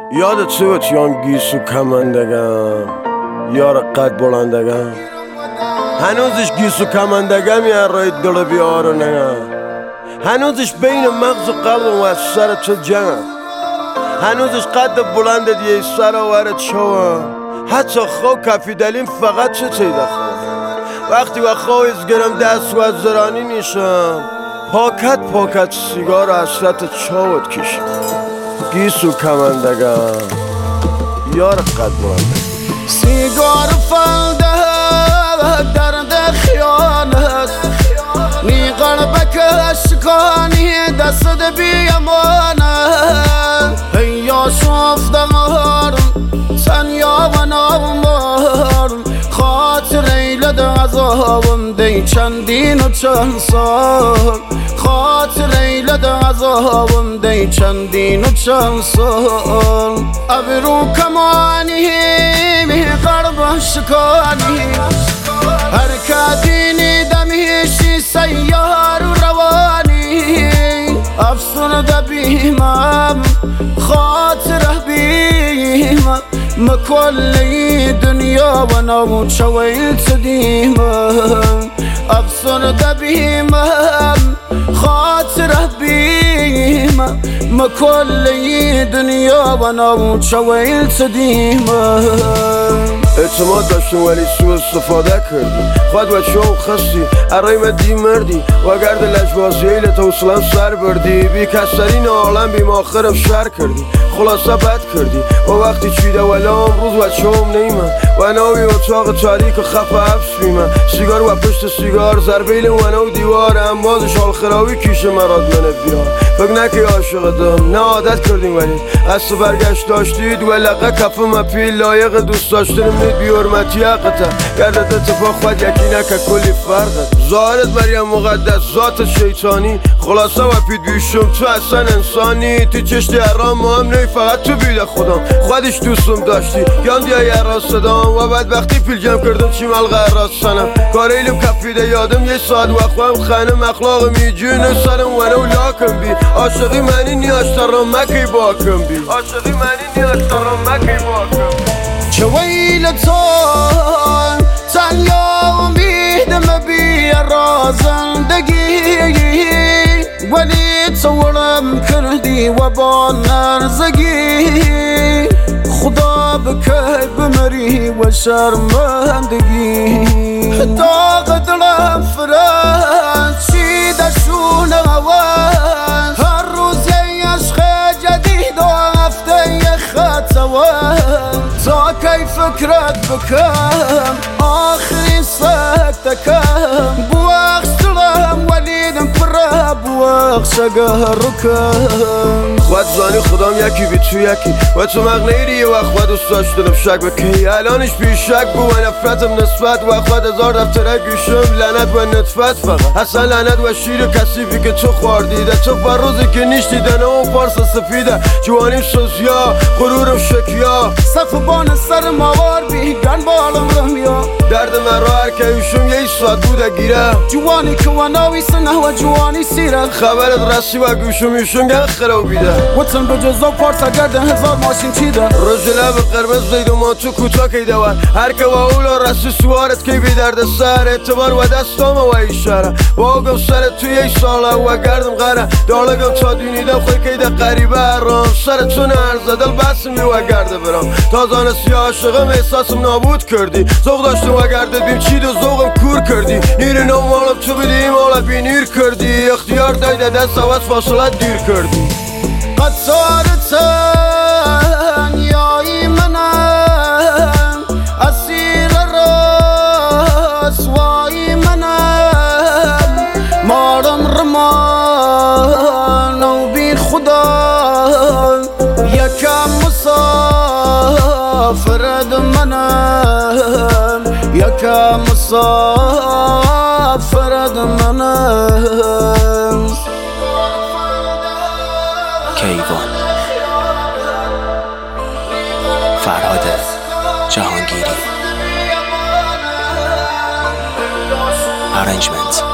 یادت یان گیسو کمندگم یار قد بلندگم هنوزش گیسو کمندگم یه رای دل بیارو نگم هنوزش بین مغز و قلبم و از سر تو جنگم هنوزش قد بلند دیگه سر آوره چوام حتی خواه کفی دلیم فقط چه تیده خواه وقتی و خواه ازگرم دست و از زرانی نیشم پاکت سیگار و حسرت چاوت کشم گیسو کمندگم یار قد بلندگم سیگار فلده درد خیانت نی قلبک اشکانی دست بیامانت هیا شفتمارم تنیا و نامارم خاطر ایلد عذابم دی چندین و چند سال خاطر ایلد عذابم دی چندین و چند سال ابرو کمانی می قلب شکانی حرکتی دمیشی سیار و روانی افسرده بیمم خاطره بیمم مکلی دنیا و نامو چویل تدیمم افسرده بیمم خاطره بیمم مکلی دنیا و نامو چویل تدیمم اعتماد داشتم ولی سوء استفاده کردی خود و شو خستی ارای مدی مردی و گرد لجبازی ایلت حوصلم سر بردی بی کسرین عالم بی ماخرم شر کردی خلاصه بد کردی و وقتی چیده ولام روز و چوم نیمم و ناوی اتاق تاریک و خف حبس بیمم سیگار و پشت سیگار ضربیل و ناو دیوار امبازش حال خراوی کیشه مراد منه بیار فکر نکی عاشق دم نه عادت کردیم ولی قصد برگشت داشتید و لقه کف مپیل لایق دوست داشتنم نید بی حرمتی حقتا گردت اتفاق خود یکی نکه کلی فرقت ظاهرت مریم مقدس ذات شیطانی خلاصه و پید بیشم تو اصلا انسانی تو چشتی حرام مهم نی فقط تو بیده خودم خودش دوستم داشتی گم دیای راست دام و بعد وقتی پیل جمع کردم چی ملغه راست سنم کاریلم کفیده یادم یه ساعت وقتم خانم اخلاق میجونه سرم ونو لاکم بی عاشقی منی نیاز ترم مکی باکم بی عاشقی منی نیاز ترم مکی باکم چویل تو تنیا امیدم بی رازندگی ولی تولم کردی و با نرزگی خدا بکی بمری و شرمندگی داغ دلم فرد چیده شونه هوس هر روز یه عشق جدید و هفته یه خطوات تا کی فکرت بکم آخری سکتکم بوخش دلم ولیدم پره بوخش گهرکم خود زانی خودم یکی بی تو یکی و تو مغنیری یه وقت خود دوست داشتنم شک بکی الانش بی شک بو و نفرتم نسبت و خود هزار دفتره گوشم لعنت و نطفت فقط اصلا لعنت و شیر کسیفی که تو خوردیده تو بر روزی که نیش دیدن اون پارس سفیده جوانیم سوزیا غرورم شکیا صف بان سر موار بیگن بالم رمیا درد من را هر که ایشون یه ساعت بوده گیره جوانی که و ناوی سنه و جوانی سیره خبرت رسی و گوشم ایشون گه خراب بیده وطن به جزا پارتا گرده هزار ماشین چیده رژ لب قرمز زید و ما تو کوتا که دور هر که و اولا رسی سوارت که بی درد سر اعتبار و دستام و ایشاره باگم سر توی یه ساله و گردم غره دالگم تا دینیدم خوی که ده قریبه رام سر تو نرزه دل بسمی و گرده برام تازانه سی عاشقم احساسم نابود کردی ذوق داشتم و گرده بیم چید و ذوقم کور کردی نیر نمالم تو بدیم حالا بی نیر کردی اختیار دایده دست عوض فاصلت دیر کردی قطارتن یایی منم اسیر رسوایی منم مارم رمان و بی خدا یکم مسافرد منم یکم مسافرد منم کیوان فرهاد جهانگیری Arrangement